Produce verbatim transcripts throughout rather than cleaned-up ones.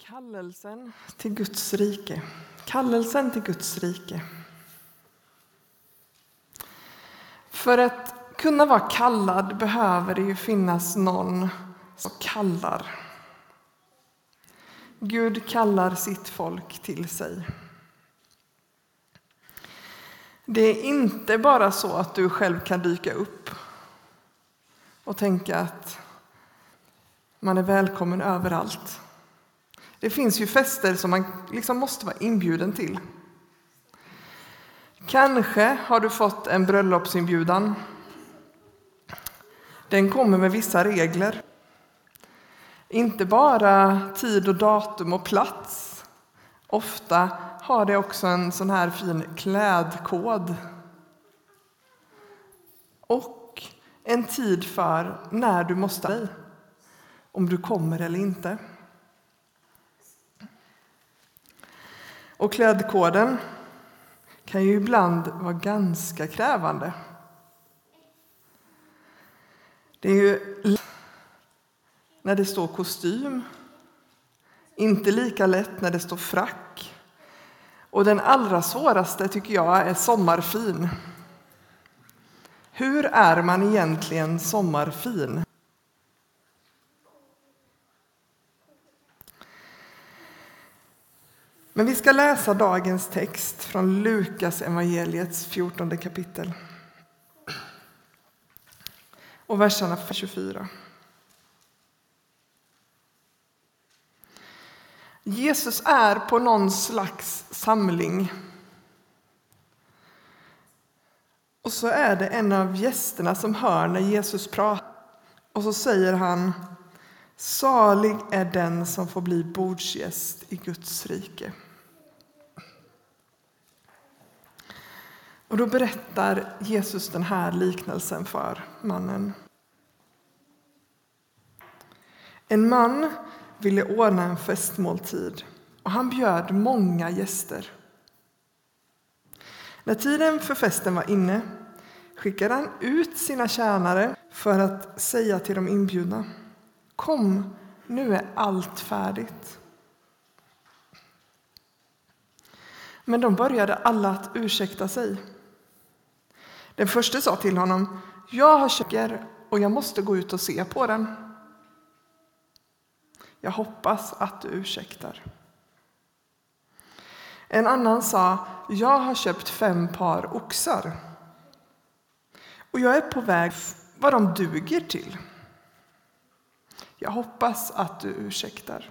Kallelsen till Guds rike. Kallelsen till Guds rike. För att kunna vara kallad behöver det ju finnas någon som kallar. Gud kallar sitt folk till sig. Det är inte bara så att du själv kan dyka upp och tänka att man är välkommen överallt. Det finns ju fester som man liksom måste vara inbjuden till. Kanske har du fått en bröllopsinbjudan. Den kommer med vissa regler. Inte bara tid och datum och plats. Ofta har det också en sån här fin klädkod. Och en tid för när du måste dig. Om du kommer eller inte. Och klädkoden kan ju ibland vara ganska krävande. Det är ju när det står kostym, inte lika lätt när det står frack. Och den allra svåraste tycker jag är sommarfin. Hur är man egentligen sommarfin? Men vi ska läsa dagens text från Lukas evangeliets fjortonde kapitel. Och verserna tjugofyra. Jesus är på någon slags samling. Och så är det en av gästerna som hör när Jesus pratar. Och så säger han: salig är den som får bli bordsgäst i Guds rike. Och då berättar Jesus den här liknelsen för mannen. En man ville ordna en festmåltid och han bjöd många gäster. När tiden för festen var inne skickade han ut sina tjänare för att säga till de inbjudna: kom, nu är allt färdigt. Men de började alla att ursäkta sig. Den första sa till honom: jag har köpt och jag måste gå ut och se på den. Jag hoppas att du ursäktar. En annan sa: jag har köpt fem par oxar och jag är på väg vad de duger till. Jag hoppas att du ursäktar.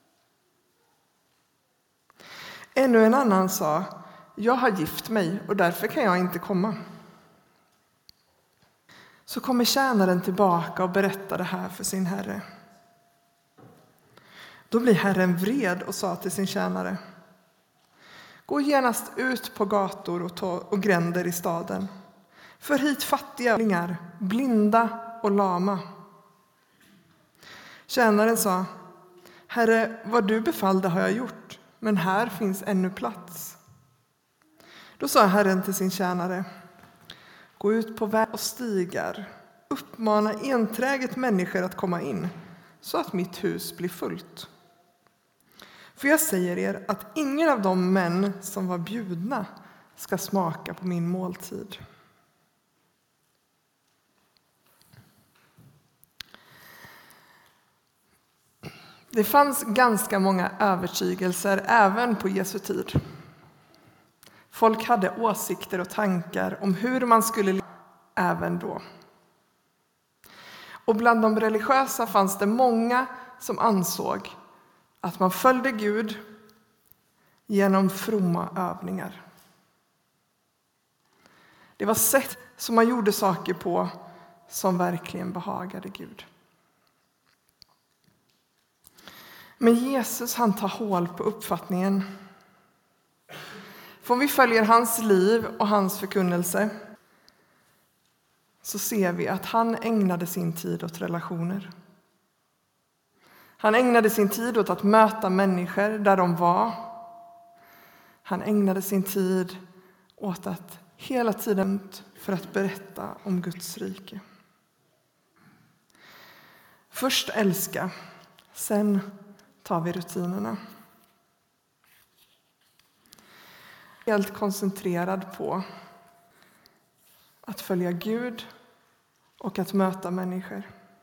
Ännu en annan sa: jag har gift mig och därför kan jag inte komma. Så kommer tjänaren tillbaka och berättar det här för sin herre. Då blir herren vred och sa till sin tjänare: gå genast ut på gator och, to- och gränder i staden. För hit fattiga, blinda och lama. Tjänaren sa: herre, vad du befallde har jag gjort, men här finns ännu plats. Då sa herren till sin tjänare: gå ut på väg och stigar, uppmana enträget människor att komma in, så att mitt hus blir fullt. För jag säger er att ingen av de män som var bjudna ska smaka på min måltid. Det fanns ganska många övertygelser även på Jesu tid. Folk hade åsikter och tankar om hur man skulle leva även då. Och bland de religiösa fanns det många som ansåg att man följde Gud genom fromma övningar. Det var sätt som man gjorde saker på som verkligen behagade Gud. Men Jesus, han tar hål på uppfattningen. För om vi följer hans liv och hans förkunnelse så ser vi att han ägnade sin tid åt relationer. Han ägnade sin tid åt att möta människor där de var. Han ägnade sin tid åt att hela tiden för att berätta om Guds rike. Först älska, sen tar vi rutinerna. Helt koncentrerad på att följa Gud och att möta människor.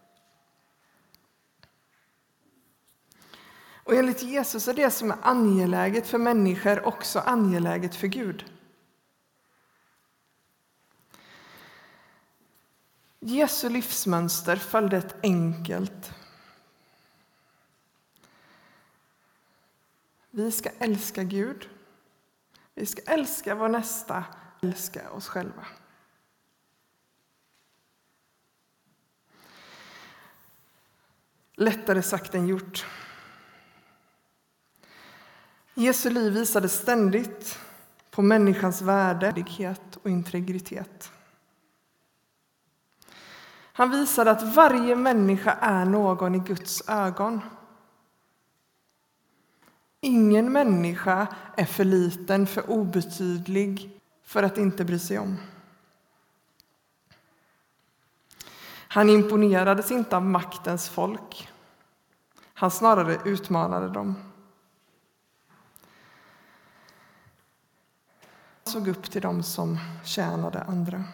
Och enligt Jesus är det som är angeläget för människor också angeläget för Gud. Jesu livsmönster följde ett enkelt. Vi ska älska Gud. Vi ska älska vår nästa, älska oss själva. Lättare sagt än gjort. Jesu liv visade ständigt på människans värdighet och integritet. Han visade att varje människa är någon i Guds ögon. Ingen människa är för liten, för obetydlig för att inte bry sig om. Han imponerades inte av maktens folk. Han snarare utmanade dem. Han såg upp till dem som tjänade andra.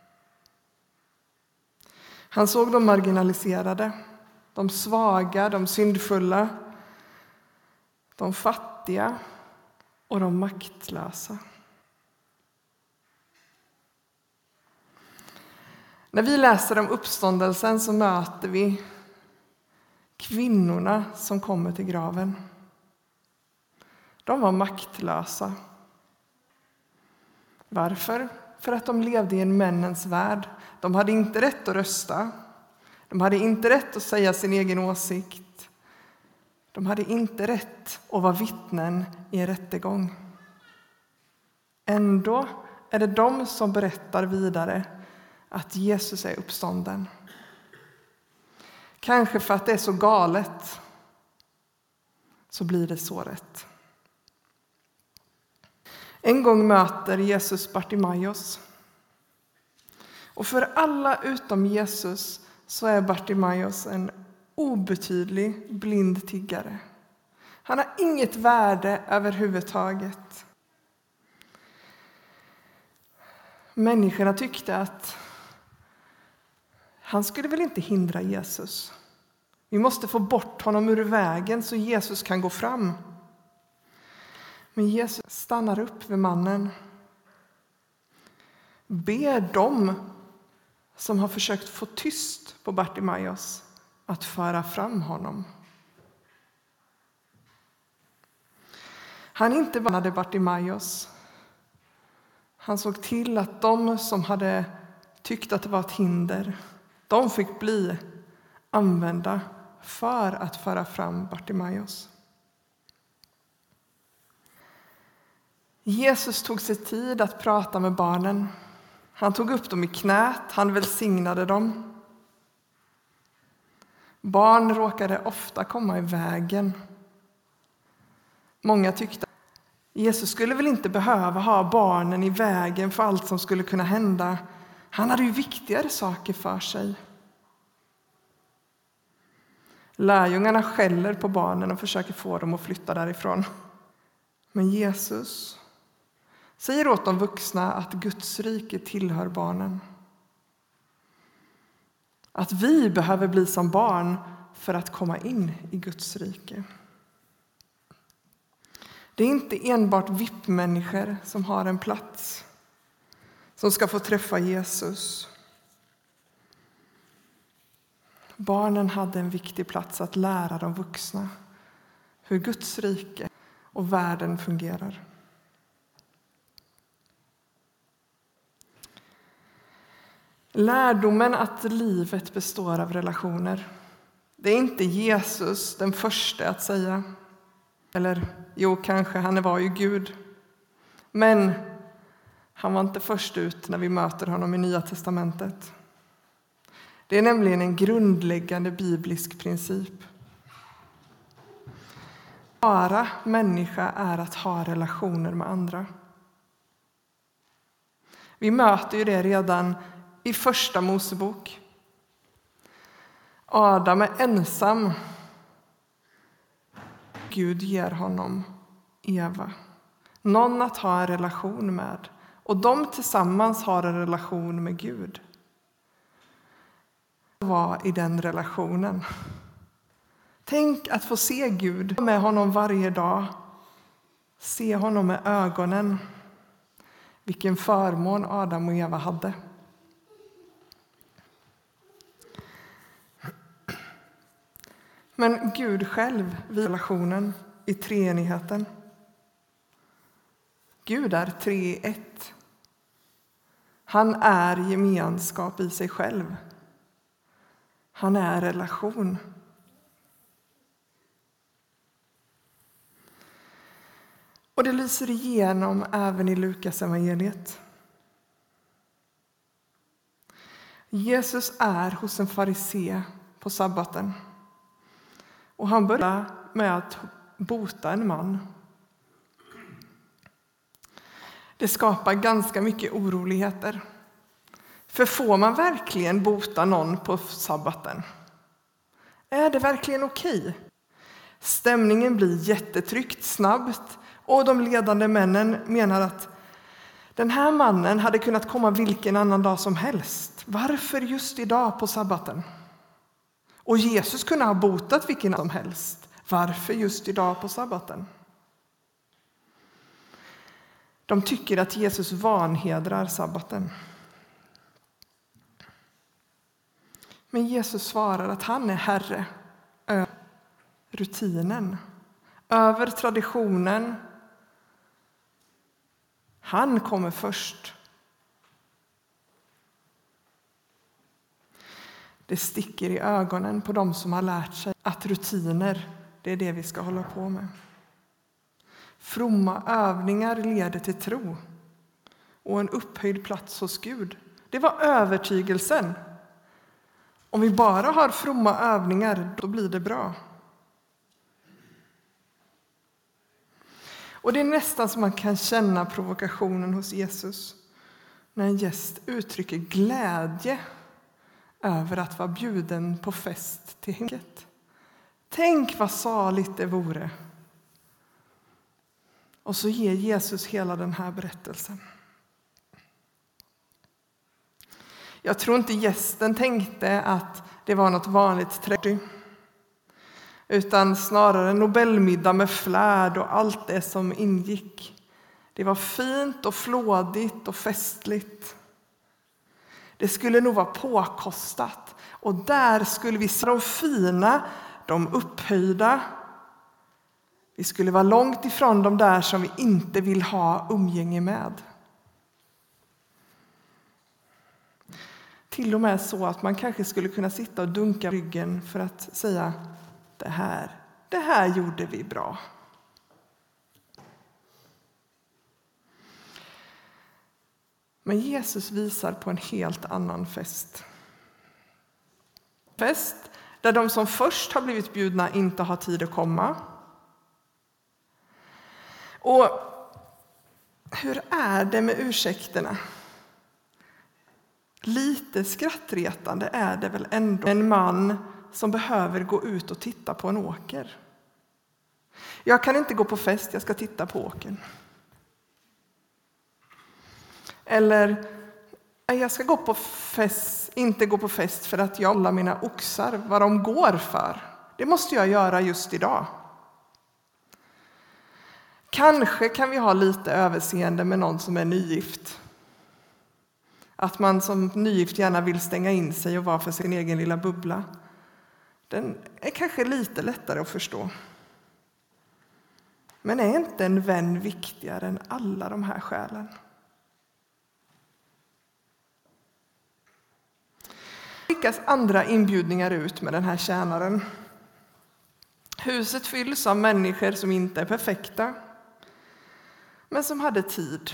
Han såg de marginaliserade, de svaga, de syndfulla, de fattiga och de maktlösa. När vi läser om uppståndelsen så möter vi kvinnorna som kommer till graven. De var maktlösa. Varför? För att de levde i en männens värld. De hade inte rätt att rösta. De hade inte rätt att säga sin egen åsikt. De hade inte rätt att vara vittnen i en rättegång. Ändå är det de som berättar vidare att Jesus är uppstånden. Kanske för att det är så galet så blir det så rätt. En gång möter Jesus Bartimaios. Och för alla utom Jesus så är Bartimaios en obetydlig blind tiggare. Han har inget värde överhuvudtaget. Människorna tyckte att han skulle väl inte hindra Jesus. Vi måste få bort honom ur vägen så Jesus kan gå fram. Men Jesus stannar upp vid mannen. Ber dem som har försökt få tyst på Bartimaios att föra fram honom. Han inte varnade Bartimaios. Han såg till att de som hade tyckt att det var ett hinder, de fick bli använda för att föra fram Bartimaios. Jesus tog sig tid att prata med barnen. Han tog upp dem i knät, han välsignade dem. Barn råkade ofta komma i vägen. Många tyckte att Jesus skulle väl inte behöva ha barnen i vägen för allt som skulle kunna hända. Han hade ju viktigare saker för sig. Lärjungarna skäller på barnen och försöker få dem att flytta därifrån. Men Jesus säger åt de vuxna att Guds rike tillhör barnen. Att vi behöver bli som barn för att komma in i Guds rike. Det är inte enbart V I P-människor som har en plats, som ska få träffa Jesus. Barnen hade en viktig plats att lära de vuxna hur Guds rike och världen fungerar. Lärdomen att livet består av relationer. Det är inte Jesus den första att säga. Eller, jo, kanske, han var ju Gud. Men han var inte först ut när vi möter honom i Nya testamentet. Det är nämligen en grundläggande biblisk princip. Bara människa är att ha relationer med andra. Vi möter ju det redan i första Mosebok. Adam är ensam Gud ger honom Eva. Någon att ha en relation med. Och de tillsammans har en relation med Gud. Var i den relationen. Tänk att få se Gud med honom varje dag. Se honom med ögonen. Vilken förmån Adam och Eva hade. Men Gud själv vid relationen i treenigheten. Gud är tre i ett. Han är gemenskap i sig själv. Han är relation. Och det lyser igenom även i Lukas evangeliet. Jesus är hos en farisé på sabbaten. Och han börjar med att bota en man. Det skapar ganska mycket oroligheter. För får man verkligen bota någon på sabbaten? Är det verkligen okej? Stämningen blir jättetryckt snabbt och de ledande männen menar att den här mannen hade kunnat komma vilken annan dag som helst. Varför just idag på sabbaten? Och Jesus kunde ha botat vilken som helst. Varför just idag på sabbaten? De tycker att Jesus vanhedrar sabbaten. Men Jesus svarar att han är herre över rutinen, över traditionen. Han kommer först. Det sticker i ögonen på dem som har lärt sig att rutiner, det är det vi ska hålla på med. Fromma övningar leder till tro och en upphöjd plats hos Gud. Det var övertygelsen. Om vi bara har fromma övningar, då blir det bra. Och det är nästan som man kan känna provokationen hos Jesus när en gäst uttrycker glädje över att vara bjuden på fest till hemmet. Tänk vad saligt det vore. Och så ger Jesus hela den här berättelsen. Jag tror inte gästen tänkte att det var något vanligt trädgård. Utan snarare en Nobelmiddag med flärd och allt det som ingick. Det var fint och flådigt och festligt. Det skulle nog vara påkostat. Och där skulle vi se de fina, de upphöjda. Vi skulle vara långt ifrån de där som vi inte vill ha umgänge med. Till och med så att man kanske skulle kunna sitta och dunka ryggen för att säga det här, det här gjorde vi bra. Men Jesus visar på en helt annan fest. Fest där de som först har blivit bjudna inte har tid att komma. Och hur är det med ursäkterna? Lite skrattretande är det väl ändå en man som behöver gå ut och titta på en åker. Jag kan inte gå på fest, jag ska titta på åkern. Eller jag ska gå på fest, inte gå på fest för att jag håller mina oxar vad de går för. Det måste jag göra just idag. Kanske kan vi ha lite överseende med någon som är nygift. Att man som nygift gärna vill stänga in sig och vara för sin egen lilla bubbla. Den är kanske lite lättare att förstå. Men är inte en vän viktigare än alla de här skälen? Skickas andra inbjudningar ut med den här tjänaren. Huset fylls av människor som inte är perfekta, men som hade tid.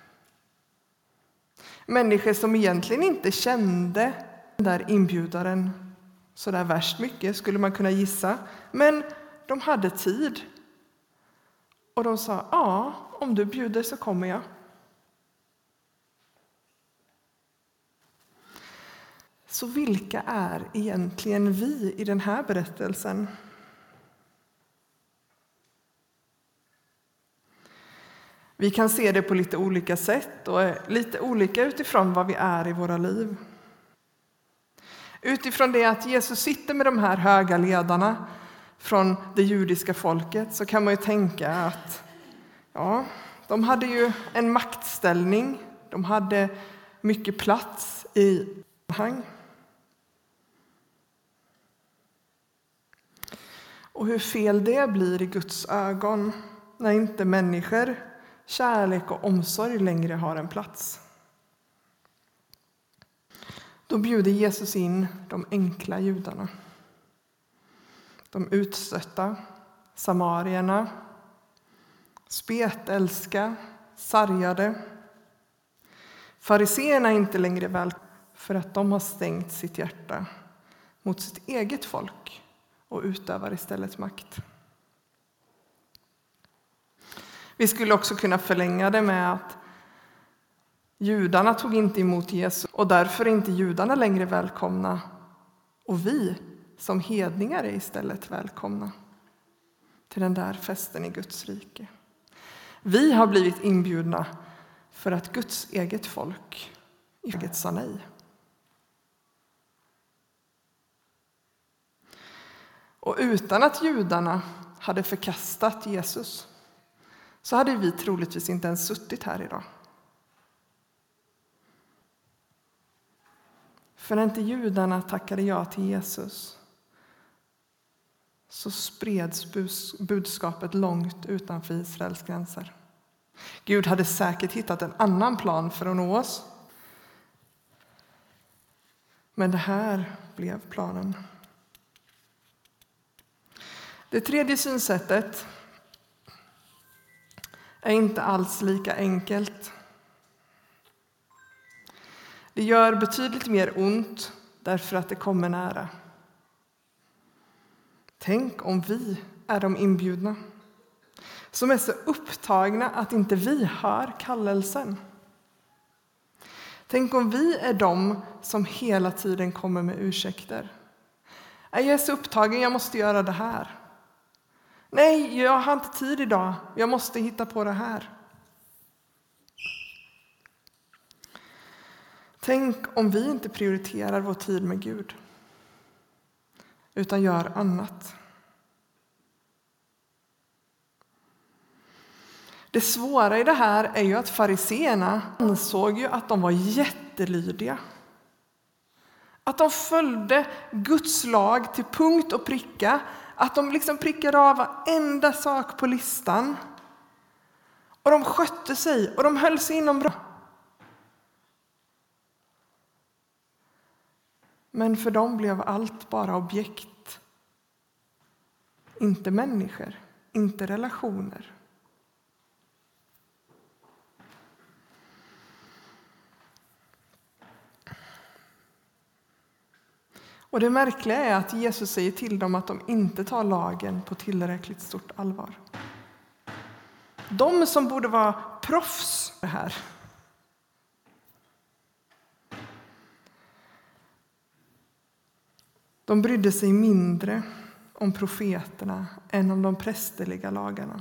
Människor som egentligen inte kände den där inbjudaren så där värst mycket, skulle man kunna gissa. Men de hade tid. Och de sa, ja, om du bjuder så kommer jag. Så vilka är egentligen vi i den här berättelsen? Vi kan se det på lite olika sätt och är lite olika utifrån vad vi är i våra liv. Utifrån det att Jesus sitter med de här höga ledarna från det judiska folket så kan man ju tänka att ja, de hade ju en maktställning, de hade mycket plats i sammanhang. Och hur fel det blir i Guds ögon när inte människor, kärlek och omsorg längre har en plats. Då bjuder Jesus in de enkla judarna. De utstötta, samarierna, spetälska, sargade. Fariseerna är inte längre välkomna för att de har stängt sitt hjärta mot sitt eget folk och utövar istället makt. Vi skulle också kunna förlänga det med att judarna tog inte emot Jesus och därför är inte judarna längre välkomna. Och vi som hedningar är istället välkomna till den där festen i Guds rike. Vi har blivit inbjudna för att Guds eget folk eget sa nej. Och utan att judarna hade förkastat Jesus så hade vi troligtvis inte ens suttit här idag. För när inte judarna tackade ja till Jesus så spreds budskapet långt utanför Israels gränser. Gud hade säkert hittat en annan plan för att nå oss. Men det här blev planen. Det tredje synsättet är inte alls lika enkelt. Det gör betydligt mer ont därför att det kommer nära. Tänk om vi är de inbjudna som är så upptagna att inte vi hör kallelsen. Tänk om vi är de som hela tiden kommer med ursäkter. Jag är så upptagen, jag måste göra det här. Nej, jag har inte tid idag, jag måste hitta på det här. Tänk om vi inte prioriterar vår tid med Gud utan gör annat. Det svåra i det här är ju att fariseerna ansåg ju att de var jättelydiga. Att de följde Guds lag till punkt och pricka. Att de liksom prickade av varenda sak på listan. Och de skötte sig och de höll sig inom bra. Men för dem blev allt bara objekt. Inte människor, inte relationer. Och det märkliga är att Jesus säger till dem att de inte tar lagen på tillräckligt stort allvar. De som borde vara proffs det här. De brydde sig mindre om profeterna än om de prästerliga lagarna.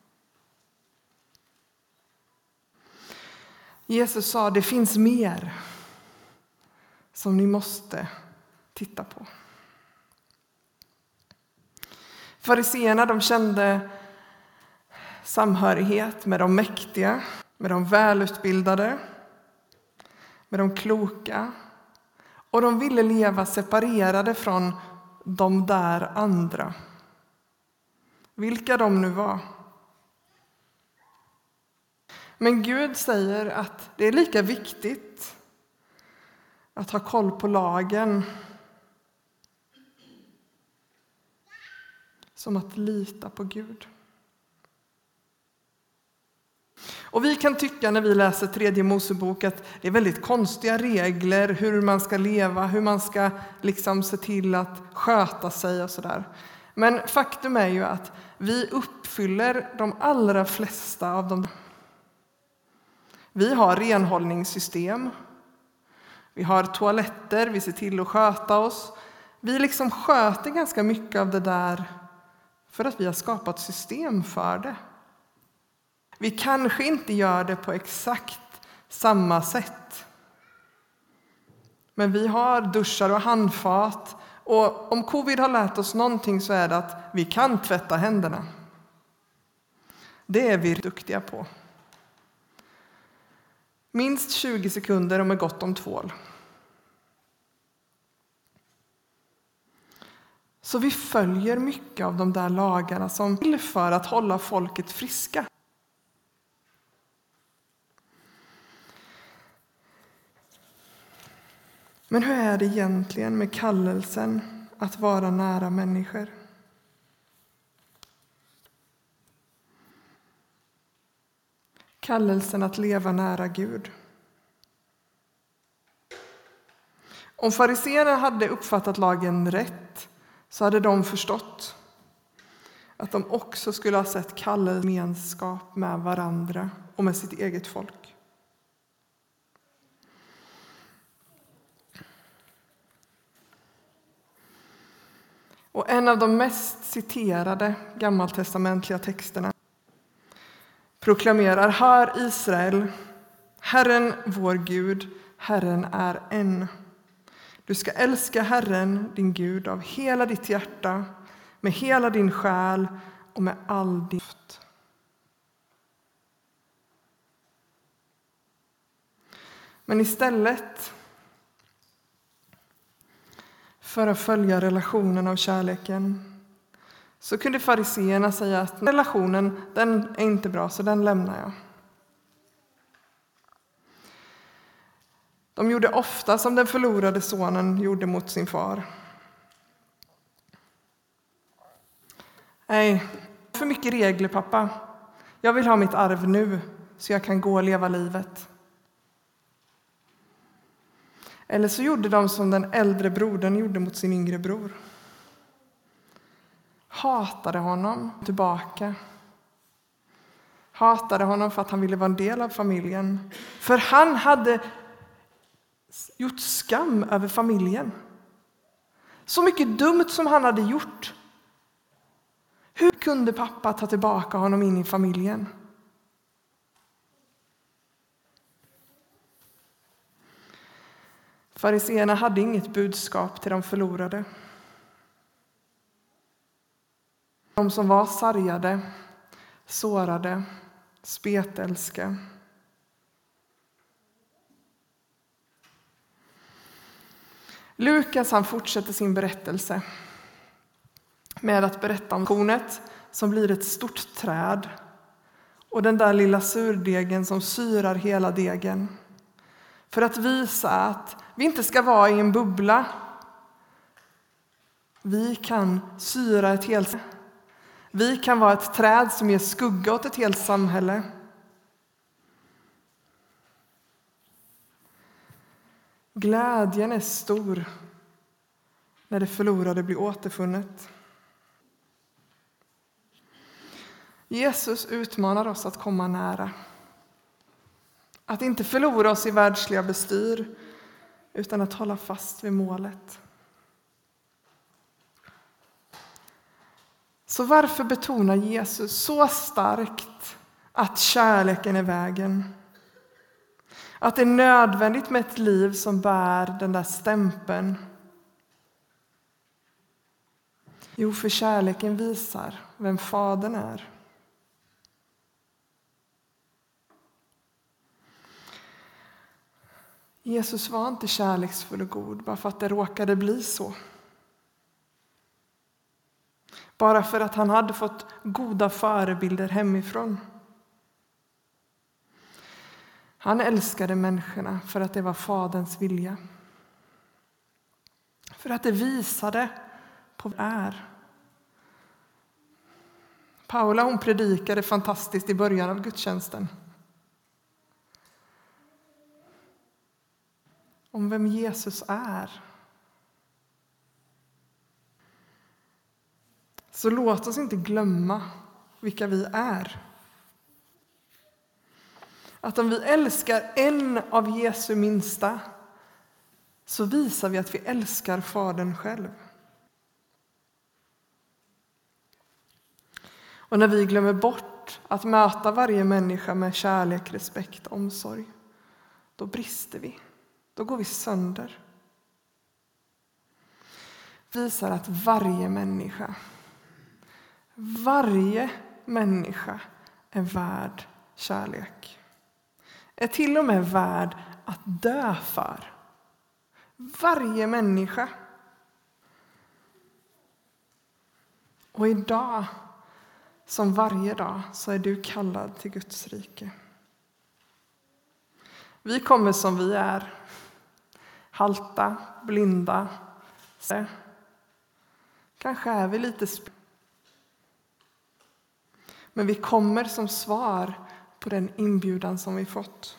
Jesus sa, det finns mer som ni måste titta på. Fariseerna, de kände samhörighet med de mäktiga, med de välutbildade, med de kloka. Och de ville leva separerade från de där andra. Vilka de nu var. Men Gud säger att det är lika viktigt att ha koll på lagen som att lita på Gud. Och vi kan tycka när vi läser tredje Mosebok att det är väldigt konstiga regler hur man ska leva, hur man ska liksom se till att sköta sig och sådär. Men faktum är ju att vi uppfyller de allra flesta av dem. Vi har renhållningssystem. Vi har toaletter, vi ser till att sköta oss. Vi liksom sköter ganska mycket av det där för att vi har skapat system för det. Vi kanske inte gör det på exakt samma sätt. Men vi har duschar och handfat. Och om covid har lärt oss någonting så är det att vi kan tvätta händerna. Det är vi duktiga på. Minst tjugo sekunder och med gott om tvål. Så vi följer mycket av de där lagarna som till för att hålla folket friska. Men hur är det egentligen med kallelsen att vara nära människor? Kallelsen att leva nära Gud. Om fariséerna hade uppfattat lagen rätt så hade de förstått att de också skulle ha sett kallelsen gemenskap med varandra och med sitt eget folk. Och en av de mest citerade gammaltestamentliga texterna proklamerar: Hör Israel, Herren vår Gud, Herren är en. Du ska älska Herren din Gud av hela ditt hjärta, med hela din själ och med all din kraft. Men istället för att följa relationen av kärleken så kunde fariséerna säga att relationen den är inte bra, så den lämnar jag. De gjorde ofta som den förlorade sonen gjorde mot sin far. Nej, för mycket regler pappa. Jag vill ha mitt arv nu så jag kan gå och leva livet. Eller så gjorde de som den äldre brodern gjorde mot sin yngre bror. Hatade honom tillbaka. Hatade honom för att han ville vara en del av familjen. För han hade gjort skam över familjen. Så mycket dumt som han hade gjort. Hur kunde pappa ta tillbaka honom in i familjen? Fariséerna hade inget budskap till de förlorade. De som var sargade, sårade, spetälska. Lukas han fortsätter sin berättelse med att berätta om kornet som blir ett stort träd och den där lilla surdegen som syrar hela degen. För att visa att vi inte ska vara i en bubbla. Vi kan syra ett helt Vi kan vara ett träd som ger skugga åt ett helt samhälle. Glädjen är stor när det förlorade blir återfunnet. Jesus utmanar oss att komma nära. Att inte förlora oss i världsliga bestyr utan att hålla fast vid målet. Så varför betonar Jesus så starkt att kärleken är vägen? Att det är nödvändigt med ett liv som bär den där stämpeln. Jo, för kärleken visar vem Fadern är. Jesus var inte kärleksfull och god bara för att det råkade bli så. Bara för att han hade fått goda förebilder hemifrån. Han älskade människorna för att det var Faderns vilja. För att det visade på vad det är. Paula hon predikade fantastiskt i början av gudstjänsten. Om vem Jesus är. Så låt oss inte glömma vilka vi är. Att om vi älskar en av Jesu minsta så visar vi att vi älskar Fadern själv. Och när vi glömmer bort svårt att möta varje människa med kärlek, respekt och omsorg, då brister vi. Då går vi sönder. Visar att varje människa, varje människa är värd kärlek. Är till och med värd att dö för. Varje människa. Och idag, som varje dag, så är du kallad till Guds rike. Vi kommer som vi är. Halta, blinda. Kanske är vi lite sp- Men vi kommer som svar på den inbjudan som vi fått.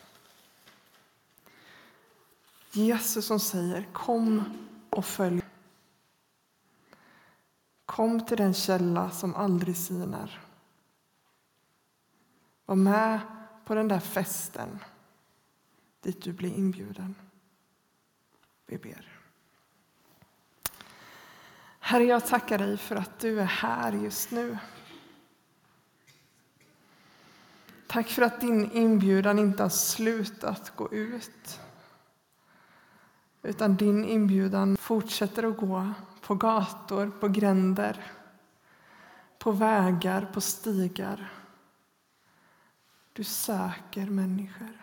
Jesus som säger, kom och följ. Kom till den källa som aldrig sinar. Var med på den där festen dit du blir inbjuden. Vi ber. Herre, jag tackar dig för att du är här just nu. Tack för att din inbjudan inte har slutat gå ut. Utan din inbjudan fortsätter att gå på gator, på gränder, på vägar, på stigar. Du söker människor.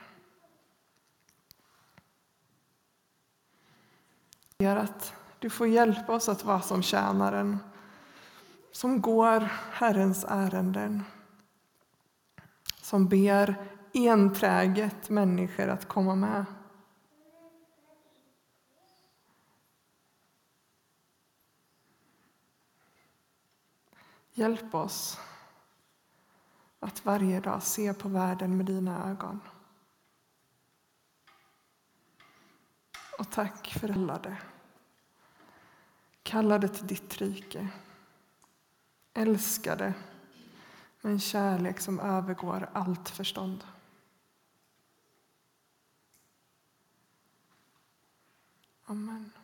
Jag ber att du får hjälpa oss att vara som tjänaren som går Herrens ärenden. Som ber enträget människor att komma med. Hjälp oss att varje dag se på världen med dina ögon. Och tack för alla det. Kallade till ditt rike. Älskade med en kärlek som övergår allt förstånd. Amen.